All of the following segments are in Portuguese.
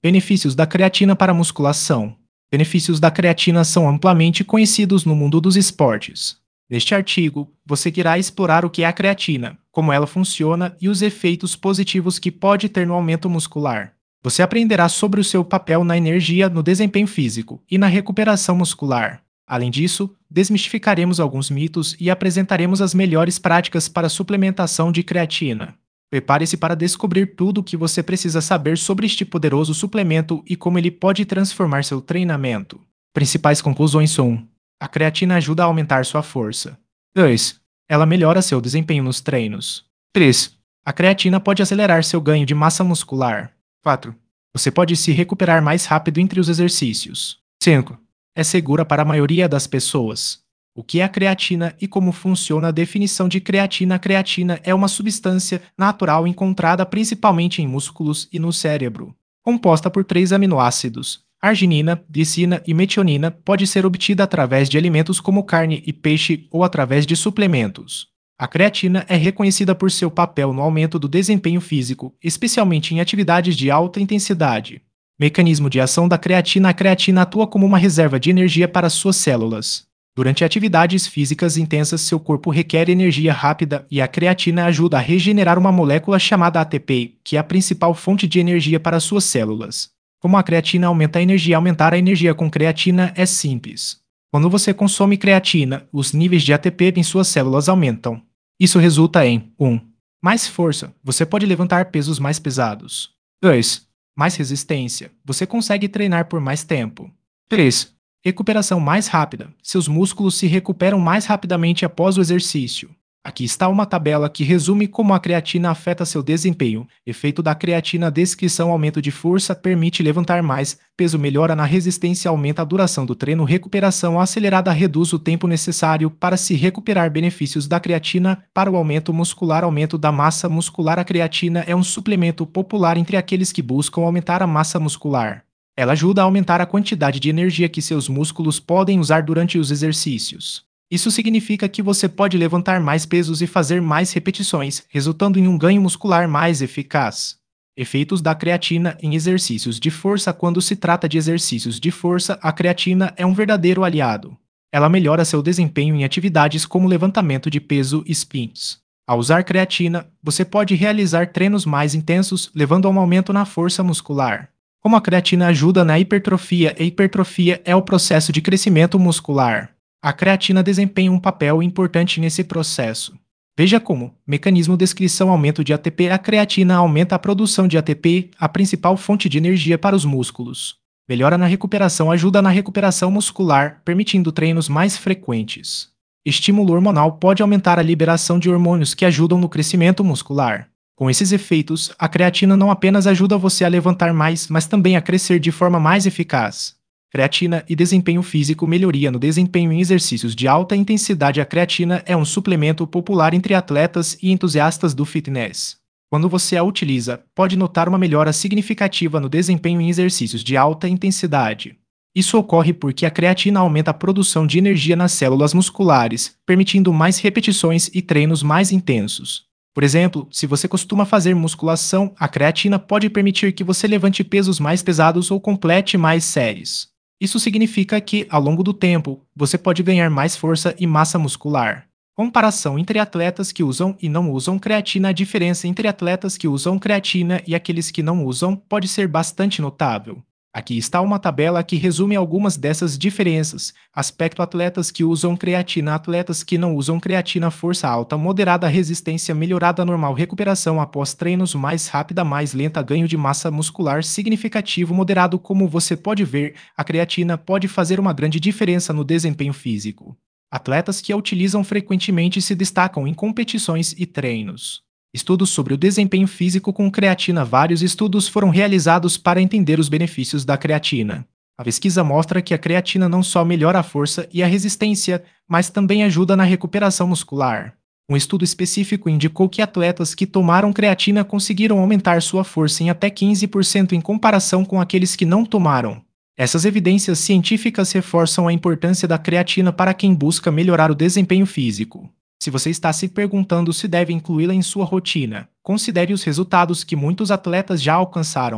Benefícios da creatina para a musculação. Benefícios da creatina são amplamente conhecidos no mundo dos esportes. Neste artigo, você irá explorar o que é a creatina, como ela funciona e os efeitos positivos que pode ter no aumento muscular. Você aprenderá sobre o seu papel na energia, no desempenho físico e na recuperação muscular. Além disso, desmistificaremos alguns mitos e apresentaremos as melhores práticas para a suplementação de creatina. Prepare-se para descobrir tudo o que você precisa saber sobre este poderoso suplemento e como ele pode transformar seu treinamento. Principais conclusões são: a creatina ajuda a aumentar sua força. 2. Ela melhora seu desempenho nos treinos. 3. A creatina pode acelerar seu ganho de massa muscular. 4. Você pode se recuperar mais rápido entre os exercícios. 5. É segura para a maioria das pessoas. O que é a creatina e como funciona a definição de creatina? A creatina é uma substância natural encontrada principalmente em músculos e no cérebro. Composta por 3 aminoácidos, arginina, glicina e metionina, pode ser obtida através de alimentos como carne e peixe ou através de suplementos. A creatina é reconhecida por seu papel no aumento do desempenho físico, especialmente em atividades de alta intensidade. Mecanismo de ação da creatina: a creatina atua como uma reserva de energia para suas células. Durante atividades físicas intensas, seu corpo requer energia rápida e a creatina ajuda a regenerar uma molécula chamada ATP, que é a principal fonte de energia para suas células. Como a creatina aumenta a energia? Aumentar a energia com creatina é simples. Quando você consome creatina, os níveis de ATP em suas células aumentam. Isso resulta em 1. Mais força. Você pode levantar pesos mais pesados. 2. Mais resistência. Você consegue treinar por mais tempo. 3. Recuperação mais rápida. Seus músculos se recuperam mais rapidamente após o exercício. Aqui está uma tabela que resume como a creatina afeta seu desempenho. Efeito da creatina: descrição: aumento de força, permite levantar mais peso, melhora na resistência, aumenta a duração do treino, recuperação acelerada, reduz o tempo necessário para se recuperar. Benefícios da creatina para o aumento muscular: aumento da massa muscular. A creatina é um suplemento popular entre aqueles que buscam aumentar a massa muscular. Ela ajuda a aumentar a quantidade de energia que seus músculos podem usar durante os exercícios. Isso significa que você pode levantar mais pesos e fazer mais repetições, resultando em um ganho muscular mais eficaz. Efeitos da creatina em exercícios de força: quando se trata de exercícios de força, a creatina é um verdadeiro aliado. Ela melhora seu desempenho em atividades como levantamento de peso e sprints. Ao usar creatina, você pode realizar treinos mais intensos, levando a um aumento na força muscular. Como a creatina ajuda na hipertrofia? A hipertrofia é o processo de crescimento muscular. A creatina desempenha um papel importante nesse processo. Veja como: mecanismo, descrição, aumento de ATP. A creatina aumenta a produção de ATP, a principal fonte de energia para os músculos. Melhora na recuperação, ajuda na recuperação muscular, permitindo treinos mais frequentes. Estímulo hormonal: pode aumentar a liberação de hormônios que ajudam no crescimento muscular. Com esses efeitos, a creatina não apenas ajuda você a levantar mais, mas também a crescer de forma mais eficaz. Creatina e desempenho físico: melhoria no desempenho em exercícios de alta intensidade. A creatina é um suplemento popular entre atletas e entusiastas do fitness. Quando você a utiliza, pode notar uma melhora significativa no desempenho em exercícios de alta intensidade. Isso ocorre porque a creatina aumenta a produção de energia nas células musculares, permitindo mais repetições e treinos mais intensos. Por exemplo, se você costuma fazer musculação, a creatina pode permitir que você levante pesos mais pesados ou complete mais séries. Isso significa que, ao longo do tempo, você pode ganhar mais força e massa muscular. Comparação entre atletas que usam e não usam creatina: a diferença entre atletas que usam creatina e aqueles que não usam pode ser bastante notável. Aqui está uma tabela que resume algumas dessas diferenças. Aspecto: atletas que usam creatina, atletas que não usam creatina. Força alta, moderada, resistência melhorada, normal, recuperação após treinos mais rápida, mais lenta, ganho de massa muscular significativo, moderado. Como você pode ver, a creatina pode fazer uma grande diferença no desempenho físico. Atletas que a utilizam frequentemente se destacam em competições e treinos. Estudos sobre o desempenho físico com creatina: vários estudos foram realizados para entender os benefícios da creatina. A pesquisa mostra que a creatina não só melhora a força e a resistência, mas também ajuda na recuperação muscular. Um estudo específico indicou que atletas que tomaram creatina conseguiram aumentar sua força em até 15% em comparação com aqueles que não tomaram. Essas evidências científicas reforçam a importância da creatina para quem busca melhorar o desempenho físico. Se você está se perguntando se deve incluí-la em sua rotina, considere os resultados que muitos atletas já alcançaram.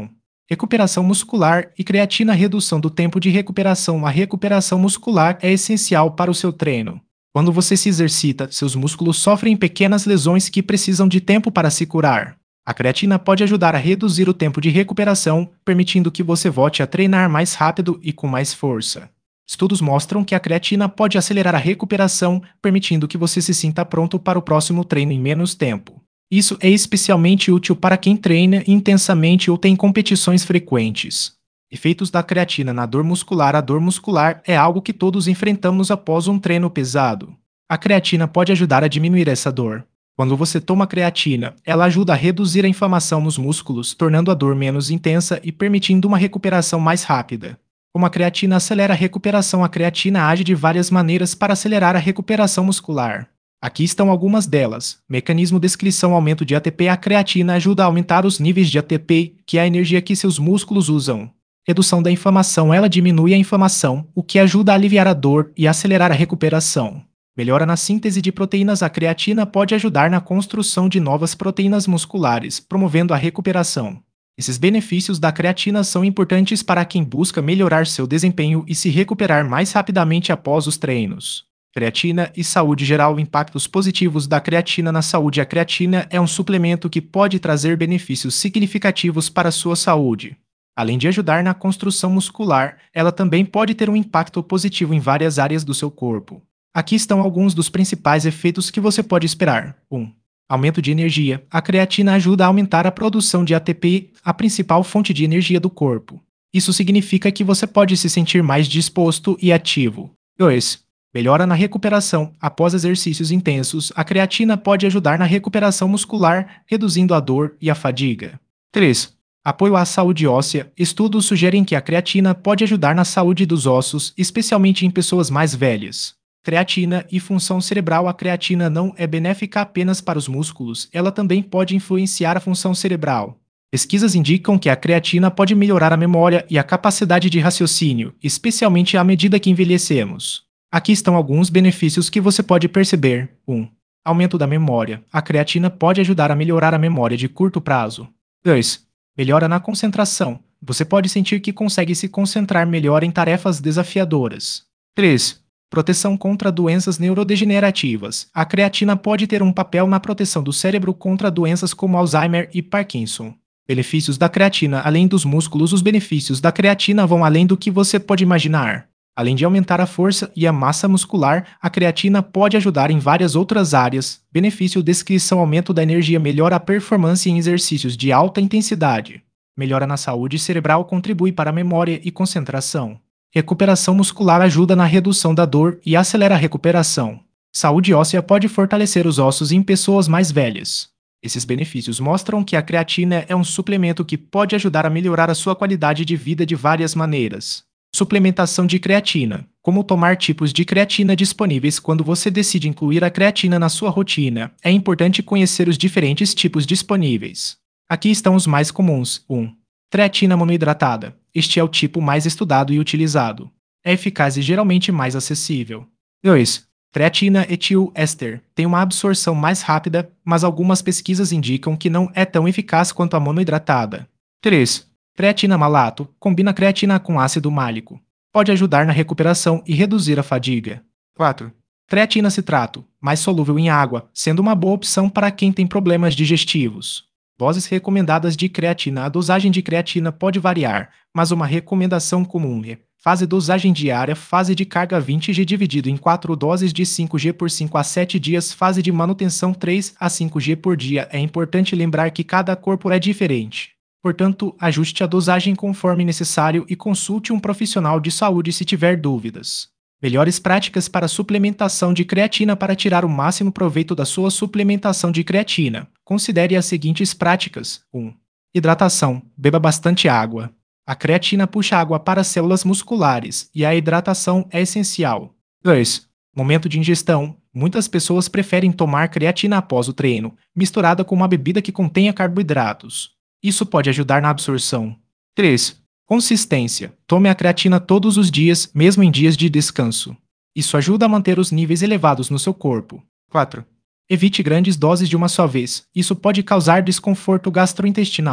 Recuperação muscular e creatina. Redução do tempo de recuperação. A recuperação muscular é essencial para o seu treino. Quando você se exercita, seus músculos sofrem pequenas lesões que precisam de tempo para se curar. A creatina pode ajudar a reduzir o tempo de recuperação, permitindo que você volte a treinar mais rápido e com mais força. Estudos mostram que a creatina pode acelerar a recuperação, permitindo que você se sinta pronto para o próximo treino em menos tempo. Isso é especialmente útil para quem treina intensamente ou tem competições frequentes. Efeitos da creatina na dor muscular. A dor muscular é algo que todos enfrentamos após um treino pesado. A creatina pode ajudar a diminuir essa dor. Quando você toma creatina, ela ajuda a reduzir a inflamação nos músculos, tornando a dor menos intensa e permitindo uma recuperação mais rápida. Como a creatina acelera a recuperação. A creatina age de várias maneiras para acelerar a recuperação muscular. Aqui estão algumas delas. Mecanismo. Descrição. Aumento de ATP. A creatina ajuda a aumentar os níveis de ATP, que é a energia que seus músculos usam. Redução da inflamação. Ela diminui a inflamação, o que ajuda a aliviar a dor e acelerar a recuperação. Melhora na síntese de proteínas. A creatina pode ajudar na construção de novas proteínas musculares, promovendo a recuperação. Esses benefícios da creatina são importantes para quem busca melhorar seu desempenho e se recuperar mais rapidamente após os treinos. Creatina e saúde geral. Impactos positivos da creatina na saúde. A creatina é um suplemento que pode trazer benefícios significativos para a sua saúde. Além de ajudar na construção muscular, ela também pode ter um impacto positivo em várias áreas do seu corpo. Aqui estão alguns dos principais efeitos que você pode esperar. 1. Aumento de energia. A creatina ajuda a aumentar a produção de ATP, a principal fonte de energia do corpo. Isso significa que você pode se sentir mais disposto e ativo. 2. Melhora na recuperação. Após exercícios intensos, a creatina pode ajudar na recuperação muscular, reduzindo a dor e a fadiga. 3. Apoio à saúde óssea. Estudos sugerem que a creatina pode ajudar na saúde dos ossos, especialmente em pessoas mais velhas. Creatina e função cerebral. A creatina não é benéfica apenas para os músculos, ela também pode influenciar a função cerebral. Pesquisas indicam que a creatina pode melhorar a memória e a capacidade de raciocínio, especialmente à medida que envelhecemos. Aqui estão alguns benefícios que você pode perceber. 1. Aumento da memória. A creatina pode ajudar a melhorar a memória de curto prazo. 2. Melhora na concentração. Você pode sentir que consegue se concentrar melhor em tarefas desafiadoras. 3. Proteção contra doenças neurodegenerativas. A creatina pode ter um papel na proteção do cérebro contra doenças como Alzheimer e Parkinson. Benefícios da creatina. Além dos músculos, os benefícios da creatina vão além do que você pode imaginar. Além de aumentar a força e a massa muscular, a creatina pode ajudar em várias outras áreas. Benefício. Descrição. Aumento da energia. Melhora a performance em exercícios de alta intensidade. Melhora na saúde cerebral. Contribui para a memória e concentração. Recuperação muscular. Ajuda na redução da dor e acelera a recuperação. Saúde óssea. Pode fortalecer os ossos em pessoas mais velhas. Esses benefícios mostram que a creatina é um suplemento que pode ajudar a melhorar a sua qualidade de vida de várias maneiras. Suplementação de creatina. Como tomar tipos de creatina disponíveis. Quando você decide incluir a creatina na sua rotina, é importante conhecer os diferentes tipos disponíveis. Aqui estão os mais comuns. 1. Creatina monoidratada. Este é o tipo mais estudado e utilizado. É eficaz e geralmente mais acessível. 2. Creatina etil-éster. Tem uma absorção mais rápida, mas algumas pesquisas indicam que não é tão eficaz quanto a monoidratada. 3. Creatina malato. Combina creatina com ácido málico. Pode ajudar na recuperação e reduzir a fadiga. 4. Creatina citrato. Mais solúvel em água, sendo uma boa opção para quem tem problemas digestivos. Doses recomendadas de creatina. A dosagem de creatina pode variar, mas uma recomendação comum é: fase dosagem diária, fase de carga 20g dividido em 4 doses de 5g por 5 a 7 dias, fase de manutenção 3 a 5g por dia. É importante lembrar que cada corpo é diferente. Portanto, ajuste a dosagem conforme necessário e consulte um profissional de saúde se tiver dúvidas. Melhores práticas para suplementação de creatina. Para tirar o máximo proveito da sua suplementação de creatina, considere as seguintes práticas. 1. Hidratação. Beba bastante água. A creatina puxa água para as células musculares e a hidratação é essencial. 2. Momento de ingestão. Muitas pessoas preferem tomar creatina após o treino, misturada com uma bebida que contenha carboidratos. Isso pode ajudar na absorção. 3. Consistência. Tome a creatina todos os dias, mesmo em dias de descanso. Isso ajuda a manter os níveis elevados no seu corpo. 4. Evite grandes doses de uma só vez. Isso pode causar desconforto gastrointestinal.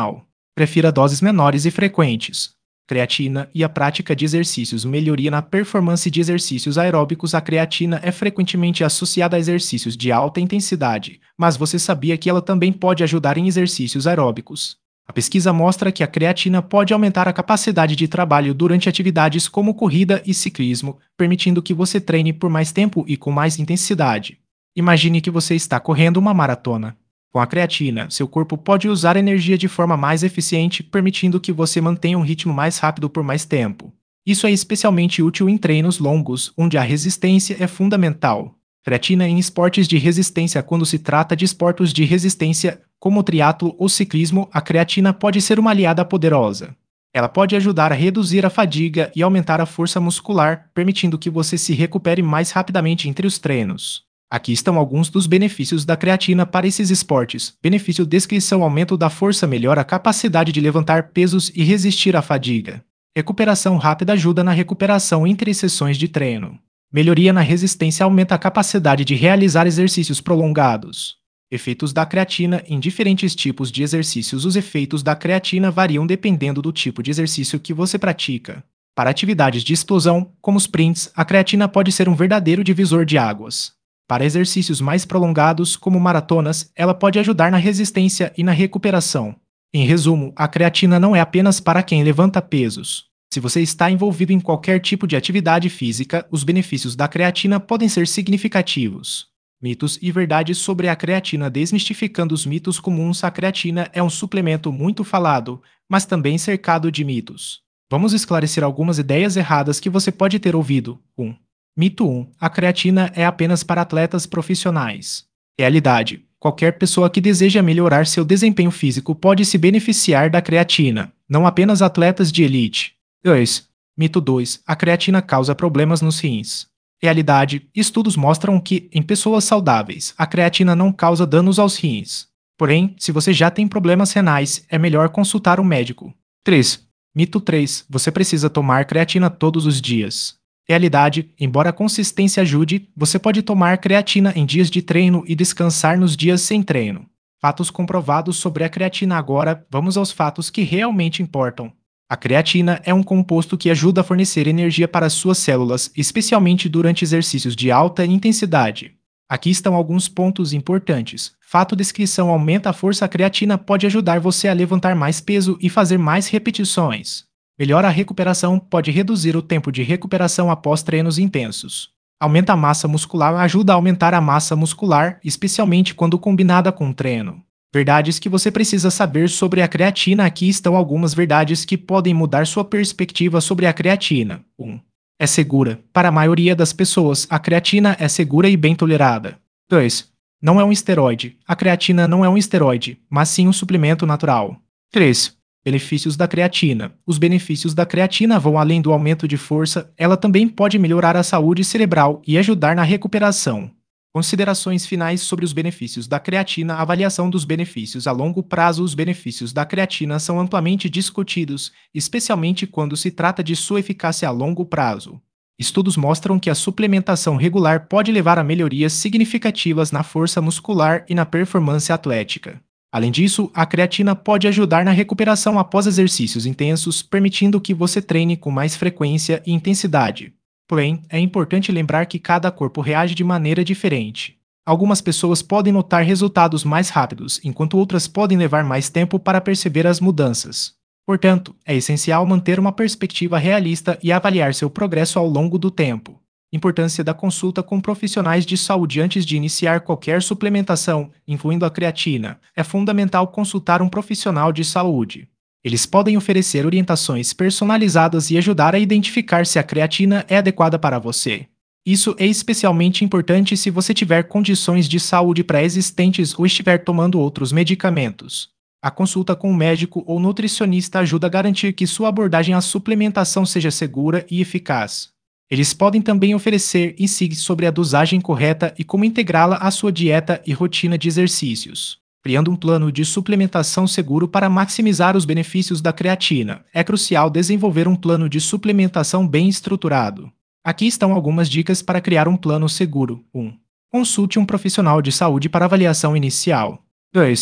Prefira doses menores e frequentes. Creatina e a prática de exercícios. Melhoria na performance de exercícios aeróbicos. A creatina é frequentemente associada a exercícios de alta intensidade, mas você sabia que ela também pode ajudar em exercícios aeróbicos? A pesquisa mostra que a creatina pode aumentar a capacidade de trabalho durante atividades como corrida e ciclismo, permitindo que você treine por mais tempo e com mais intensidade. Imagine que você está correndo uma maratona. Com a creatina, seu corpo pode usar a energia de forma mais eficiente, permitindo que você mantenha um ritmo mais rápido por mais tempo. Isso é especialmente útil em treinos longos, onde a resistência é fundamental. Creatina em esportes de resistência. Quando se trata de esportes de resistência, como o triatlo ou ciclismo, a creatina pode ser uma aliada poderosa. Ela pode ajudar a reduzir a fadiga e aumentar a força muscular, permitindo que você se recupere mais rapidamente entre os treinos. Aqui estão alguns dos benefícios da creatina para esses esportes. Benefício: descrição: aumento da força, melhora a capacidade de levantar pesos e resistir à fadiga. Recuperação rápida, ajuda na recuperação entre sessões de treino. Melhoria na resistência, aumenta a capacidade de realizar exercícios prolongados. Efeitos da creatina em diferentes tipos de exercícios. Os efeitos da creatina variam dependendo do tipo de exercício que você pratica. Para atividades de explosão, como sprints, a creatina pode ser um verdadeiro divisor de águas. Para exercícios mais prolongados, como maratonas, ela pode ajudar na resistência e na recuperação. Em resumo, a creatina não é apenas para quem levanta pesos. Se você está envolvido em qualquer tipo de atividade física, os benefícios da creatina podem ser significativos. Mitos e verdades sobre a creatina. Desmistificando os mitos comuns. A creatina é um suplemento muito falado, mas também cercado de mitos. Vamos esclarecer algumas ideias erradas que você pode ter ouvido. 1. Mito 1. A creatina é apenas para atletas profissionais. Realidade: qualquer pessoa que deseja melhorar seu desempenho físico pode se beneficiar da creatina, não apenas atletas de elite. 2. Mito 2. A creatina causa problemas nos rins. Realidade: estudos mostram que, em pessoas saudáveis, a creatina não causa danos aos rins. Porém, se você já tem problemas renais, é melhor consultar um médico. 3. Mito 3. Você precisa tomar creatina todos os dias. Realidade: embora a consistência ajude, você pode tomar creatina em dias de treino e descansar nos dias sem treino. Fatos comprovados sobre a creatina. Agora, vamos aos fatos que realmente importam. A creatina é um composto que ajuda a fornecer energia para suas células, especialmente durante exercícios de alta intensidade. Aqui estão alguns pontos importantes. Fato: descrição: aumenta a força. A creatina pode ajudar você a levantar mais peso e fazer mais repetições. Melhora a recuperação, pode reduzir o tempo de recuperação após treinos intensos. Aumenta a massa muscular, ajuda a aumentar a massa muscular, especialmente quando combinada com treino. Verdades que você precisa saber sobre a creatina. Aqui estão algumas verdades que podem mudar sua perspectiva sobre a creatina. 1. É segura. Para a maioria das pessoas, a creatina é segura e bem tolerada. 2. Não é um esteroide. A creatina não é um esteroide, mas sim um suplemento natural. 3. Benefícios da creatina. Os benefícios da creatina vão além do aumento de força, ela também pode melhorar a saúde cerebral e ajudar na recuperação. Considerações finais sobre os benefícios da creatina. Avaliação dos benefícios a longo prazo. Os benefícios da creatina são amplamente discutidos, especialmente quando se trata de sua eficácia a longo prazo. Estudos mostram que a suplementação regular pode levar a melhorias significativas na força muscular e na performance atlética. Além disso, a creatina pode ajudar na recuperação após exercícios intensos, permitindo que você treine com mais frequência e intensidade. Porém, é importante lembrar que cada corpo reage de maneira diferente. Algumas pessoas podem notar resultados mais rápidos, enquanto outras podem levar mais tempo para perceber as mudanças. Portanto, é essencial manter uma perspectiva realista e avaliar seu progresso ao longo do tempo. Importância da consulta com profissionais de saúde antes de iniciar qualquer suplementação, incluindo a creatina. É fundamental consultar um profissional de saúde. Eles podem oferecer orientações personalizadas e ajudar a identificar se a creatina é adequada para você. Isso é especialmente importante se você tiver condições de saúde pré-existentes ou estiver tomando outros medicamentos. A consulta com um médico ou nutricionista ajuda a garantir que sua abordagem à suplementação seja segura e eficaz. Eles podem também oferecer insights sobre a dosagem correta e como integrá-la à sua dieta e rotina de exercícios. Criando um plano de suplementação seguro para maximizar os benefícios da creatina. É crucial desenvolver um plano de suplementação bem estruturado. Aqui estão algumas dicas para criar um plano seguro. 1. Consulte um profissional de saúde para avaliação inicial. 2.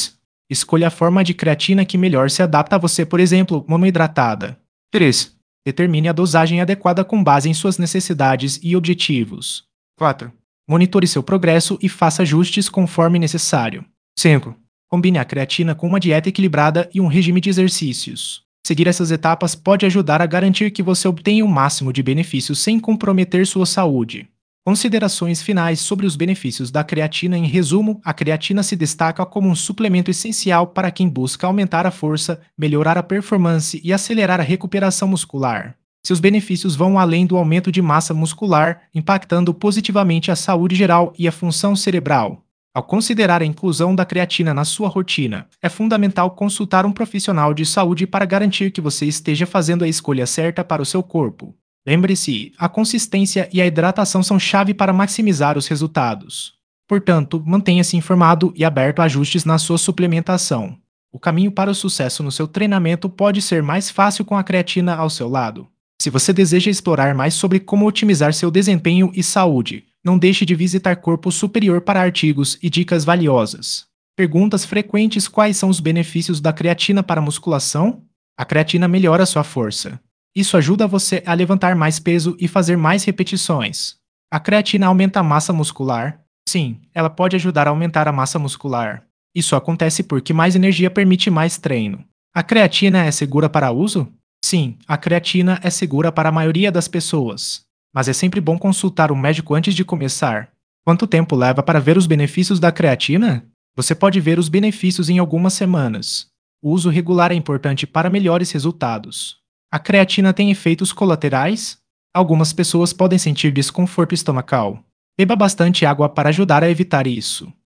Escolha a forma de creatina que melhor se adapta a você, por exemplo, monoidratada. 3. Determine a dosagem adequada com base em suas necessidades e objetivos. 4. Monitore seu progresso e faça ajustes conforme necessário. 5. Combine a creatina com uma dieta equilibrada e um regime de exercícios. Seguir essas etapas pode ajudar a garantir que você obtenha o máximo de benefícios sem comprometer sua saúde. Considerações finais sobre os benefícios da creatina. Em resumo, a creatina se destaca como um suplemento essencial para quem busca aumentar a força, melhorar a performance e acelerar a recuperação muscular. Seus benefícios vão além do aumento de massa muscular, impactando positivamente a saúde geral e a função cerebral. Ao considerar a inclusão da creatina na sua rotina, é fundamental consultar um profissional de saúde para garantir que você esteja fazendo a escolha certa para o seu corpo. Lembre-se, a consistência e a hidratação são chave para maximizar os resultados. Portanto, mantenha-se informado e aberto a ajustes na sua suplementação. O caminho para o sucesso no seu treinamento pode ser mais fácil com a creatina ao seu lado. Se você deseja explorar mais sobre como otimizar seu desempenho e saúde, não deixe de visitar Corpo Superior para artigos e dicas valiosas. Perguntas frequentes: quais são os benefícios da creatina para a musculação? A creatina melhora sua força. Isso ajuda você a levantar mais peso e fazer mais repetições. A creatina aumenta a massa muscular? Sim, ela pode ajudar a aumentar a massa muscular. Isso acontece porque mais energia permite mais treino. A creatina é segura para uso? Sim, a creatina é segura para a maioria das pessoas. Mas é sempre bom consultar um médico antes de começar. Quanto tempo leva para ver os benefícios da creatina? Você pode ver os benefícios em algumas semanas. O uso regular é importante para melhores resultados. A creatina tem efeitos colaterais? Algumas pessoas podem sentir desconforto estomacal. Beba bastante água para ajudar a evitar isso.